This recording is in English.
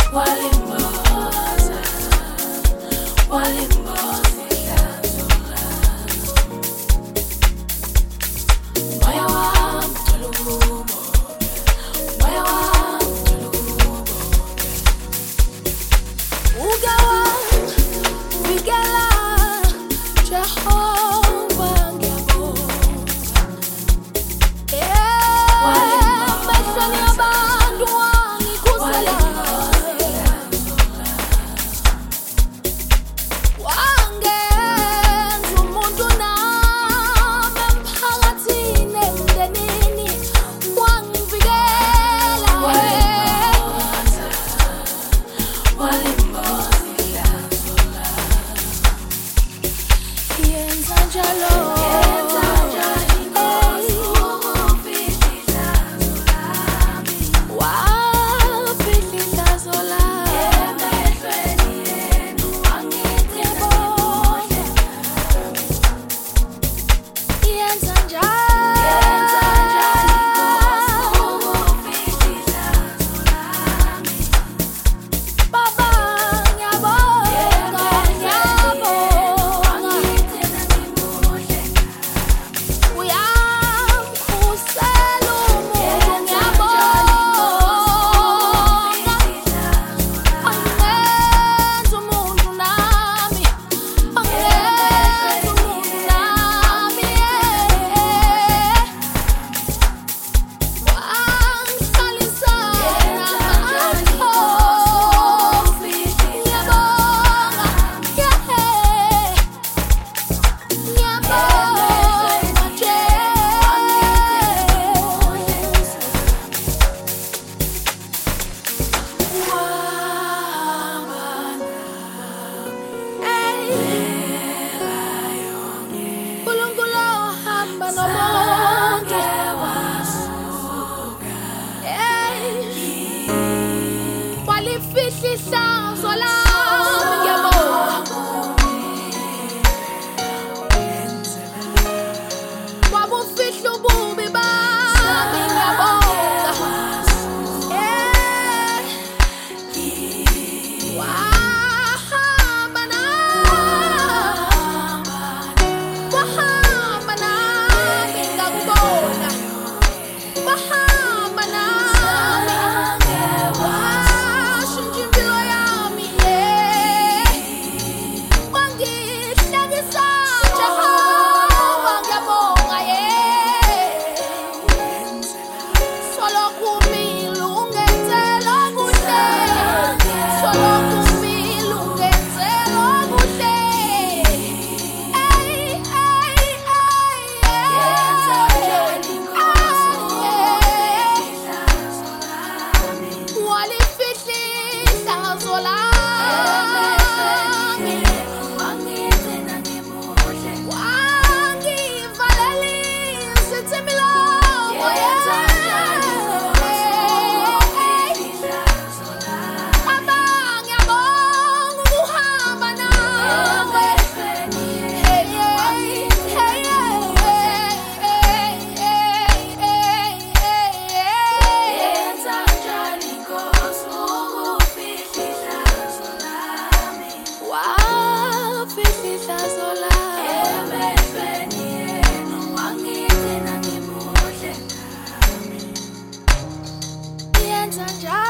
walimboza, walimboza ihlazola. Moya wami thola ukuboke, moya wami thola ukuboke. Uke wangibikela Jehova ngiyabonga. Emehlweni yabantu wangikhusela. Wangenza umuntu nami emphakathini emndenini. Wangivikela walimboza, walimboza ihlazola. Yenza njalo, yenza njalo Nkosi ukufihla ihlazo lami. Wafihla ihlazo lami. Emehlweni yenu wangigcina ngimuhle. Yenza njalo, yenza njalo Nkosi ukufihla ihlazo lami. Baba ngiyabonga, ngiyabonga. Uyamkhusela umuntu, ngiyabonga. Angenza umuntu nami, angenza umuntu nami. Wangihlalisa ngakho. Ngiyabonga, ngiyabonga Jesu. Unkulunkulu ohamba nobonke. Walifihla ihlazo lami, ngiyabonga. Wabufihla ububi bami, ngiyabonga. Wahamba nami ngakubona. Wahamba nami, washintsha impilo yami. Wangihlekisa Jehova, ngiyabonga. Solokhu umile ungenzela okuhle. Solokhu umile ungenzela okuhle. Yenza njani Nkosi ukufihla ihlazo lami. Walifihla ihlazo lami. Wangigcina ngimuhle. Wangivalela izithimilomo. Yenza njani Nkosi ukufihla ihlazo lami. Baba ngiyabonga ukuhamba nawe. Yenza njani Nkosi ukufihla ihlazo lami. Wafihla ihlazo lami. Emehlweni yenu wangigcina ngimuhle. Yenza njani